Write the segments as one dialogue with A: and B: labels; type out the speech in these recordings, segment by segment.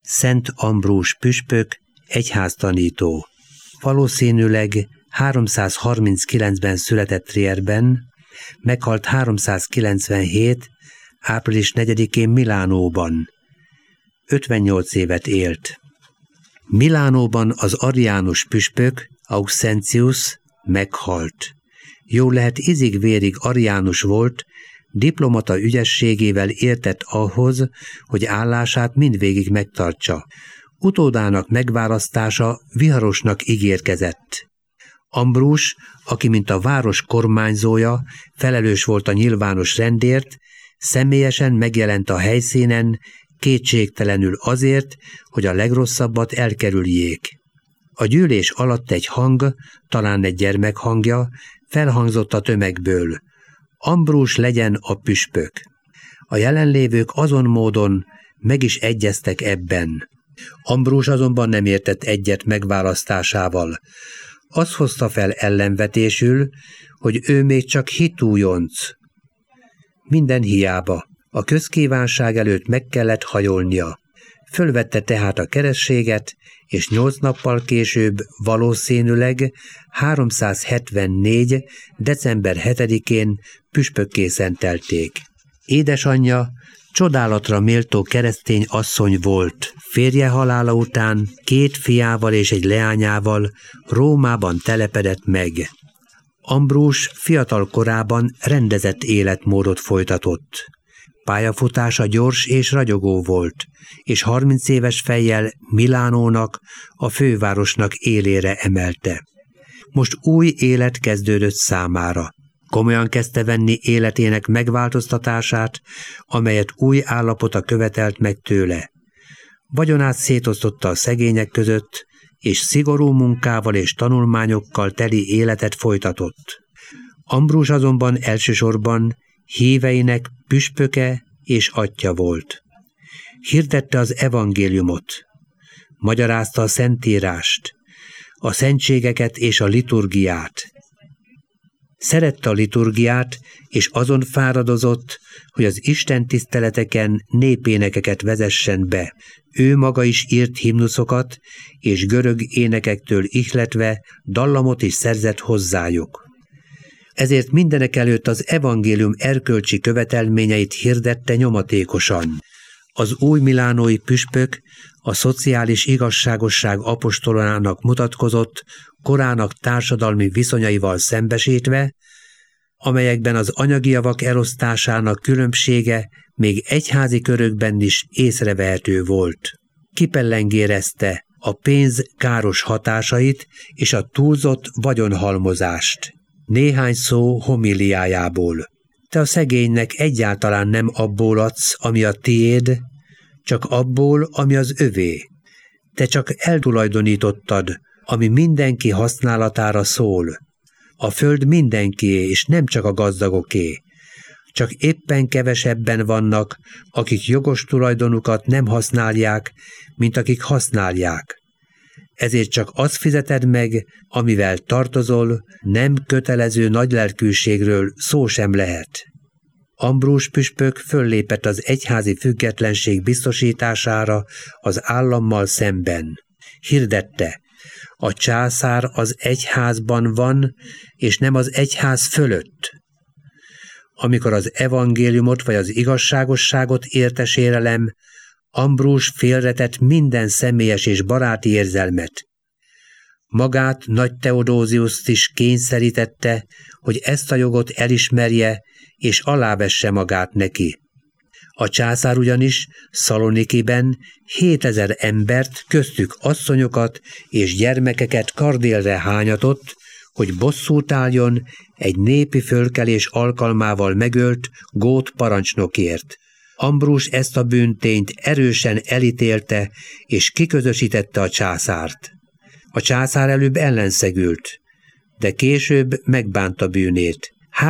A: Szent Ambrus püspök, egyháztanító. Valószínűleg 339-ben született Trierben, meghalt 397. április 4-én Milánóban. 58 évet élt. Milánóban az ariánus püspök, Auxentius meghalt. Jól lehet izig-vérig ariánus volt, diplomata ügyességével értett ahhoz, hogy állását mindvégig megtartsa. Utódának megválasztása viharosnak ígérkezett. Ambrus, aki mint a város kormányzója felelős volt a nyilvános rendért, személyesen megjelent a helyszínen, kétségtelenül azért, hogy a legrosszabbat elkerüljék. A gyűlés alatt egy hang, talán egy gyermek hangja, felhangzott a tömegből: Ambrus legyen a püspök. A jelenlévők azon módon meg is egyeztek ebben. Ambrus azonban nem értett egyet megválasztásával. Azt hozta fel ellenvetésül, hogy ő még csak hitújonc. Minden hiába. A közkívánság előtt meg kellett hajolnia. Fölvette tehát a kerességet, és 8 nappal később, valószínűleg 374. december 7-én püspökké szentelték. Édesanyja csodálatra méltó keresztény asszony volt. Férje halála után 2 fiával és egy leányával Rómában telepedett meg. Ambrus fiatal korában rendezett életmódot folytatott. Pályafutása gyors és ragyogó volt, és 30 éves fejjel Milánónak, a fővárosnak élére emelte. Most új élet kezdődött számára. Komolyan kezdte venni életének megváltoztatását, amelyet új állapota követelt meg tőle. Vagyonát szétosztotta a szegények között, és szigorú munkával és tanulmányokkal teli életet folytatott. Ambrus azonban elsősorban híveinek püspöke és atyja volt. Hirdette az evangéliumot, magyarázta a szentírást, a szentségeket és a liturgiát. Szerette a liturgiát, és azon fáradozott, hogy az Isten tiszteleteken népénekeket vezessen be. Ő maga is írt himnuszokat, és görög énekektől ihletve dallamot is szerzett hozzájuk. Ezért mindenekelőtt az evangélium erkölcsi követelményeit hirdette nyomatékosan. Az új milánói püspök a szociális igazságosság apostolának mutatkozott, korának társadalmi viszonyaival szembesítve, amelyekben az anyagi javak elosztásának különbsége még egyházi körökben is észrevehető volt. Kipellengérezte a pénz káros hatásait és a túlzott vagyonhalmozást. Néhány szó homiliájából. Te a szegénynek egyáltalán nem abból adsz, ami a tiéd, csak abból, ami az övé. Te csak eltulajdonítottad, ami mindenki használatára szól. A föld mindenkié, és nem csak a gazdagoké. Csak éppen kevesebben vannak, akik jogos tulajdonukat nem használják, mint akik használják. Ezért csak azt fizeted meg, amivel tartozol, nem kötelező nagylelkűségről szó sem lehet. Ambrus püspök föllépett az egyházi függetlenség biztosítására az állammal szemben. Hirdette: a császár az egyházban van, és nem az egyház fölött. Amikor az evangéliumot vagy az igazságosságot érte sérelem, Ambrus félretett minden személyes és baráti érzelmet. Magát Nagy Theodosiust is kényszerítette, hogy ezt a jogot elismerje és alávesse magát neki. A császár ugyanis Szalonikiben 7000 embert, köztük asszonyokat és gyermekeket kardélre hányatott, hogy bosszút álljon egy népi fölkelés alkalmával megölt gót parancsnokért. Ambrus ezt a bűntényt erősen elítélte, és kiközösítette a császárt. A császár előbb ellenszegült, de később megbánta bűnét.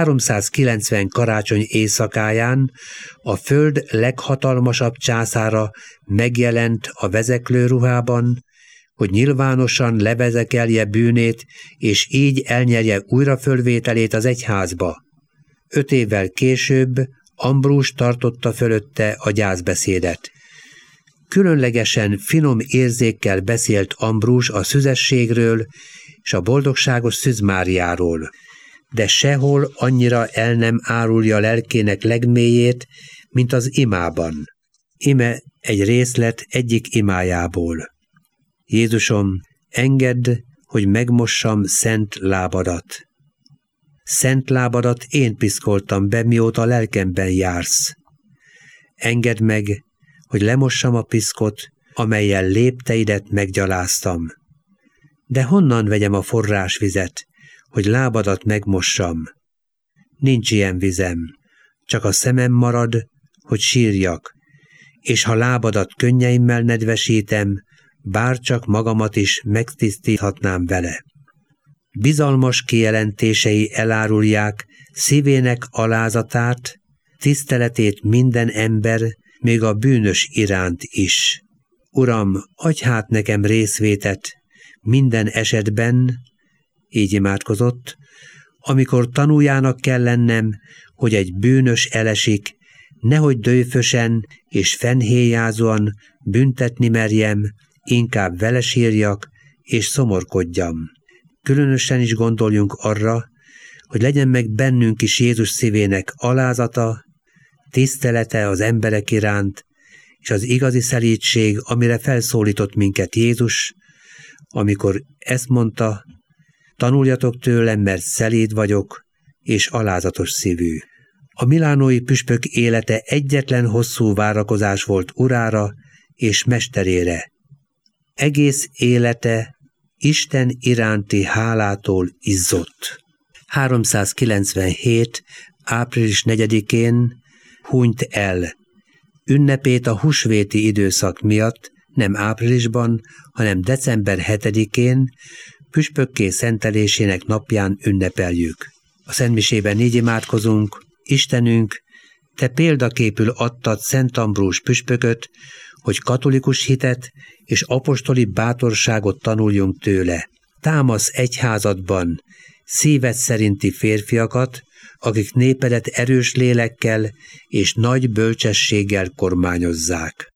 A: 390 karácsony éjszakáján a föld leghatalmasabb császára megjelent a vezeklő ruhában, hogy nyilvánosan levezekelje bűnét, és így elnyerje újrafölvételét az egyházba. 5 évvel később Ambrus tartotta fölötte a gyászbeszédet. Különlegesen finom érzékkel beszélt Ambrus a szüzességről és a boldogságos Szűz Máriáról, de sehol annyira el nem árulja lelkének legmélyét, mint az imában. Ime egy részlet egyik imájából. Jézusom, engedd, hogy megmossam szent lábadat. Szent lábadat én piszkoltam be, mióta lelkemben jársz. Engedd meg, hogy lemossam a piszkot, amellyel lépteidet meggyaláztam. De honnan vegyem a forrásvizet, hogy lábadat megmossam? Nincs ilyen vizem, csak a szemem marad, hogy sírjak, és ha lábadat könnyeimmel nedvesítem, bárcsak magamat is megtisztíthatnám vele. Bizalmas kijelentései elárulják szívének alázatát, tiszteletét minden ember, még a bűnös iránt is. Uram, adj hát nekem részvétet minden esetben, így imádkozott, amikor tanújának kell lennem, hogy egy bűnös elesik, nehogy dőfösen és fennhéjázóan büntetni merjem, inkább vele sírjak és szomorkodjam. Különösen is gondoljunk arra, hogy legyen meg bennünk is Jézus szívének alázata, tisztelete az emberek iránt, és az igazi szelídség, amire felszólított minket Jézus, amikor ezt mondta, tanuljatok tőlem, mert szelíd vagyok, és alázatos szívű. A milánói püspök élete egyetlen hosszú várakozás volt urára és mesterére. Egész élete Isten iránti hálától izzott. 397. április 4-én hunyt el. Ünnepét a húsvéti időszak miatt nem áprilisban, hanem december 7-én, püspökké szentelésének napján ünnepeljük. A szentmisében így imádkozunk: Istenünk, te példaképül adtad Szent Ambrus püspököt, hogy katolikus hitet és apostoli bátorságot tanuljunk tőle. Támasz egyházadban szíved szerinti férfiakat, akik népedet erős lélekkel és nagy bölcsességgel kormányozzák.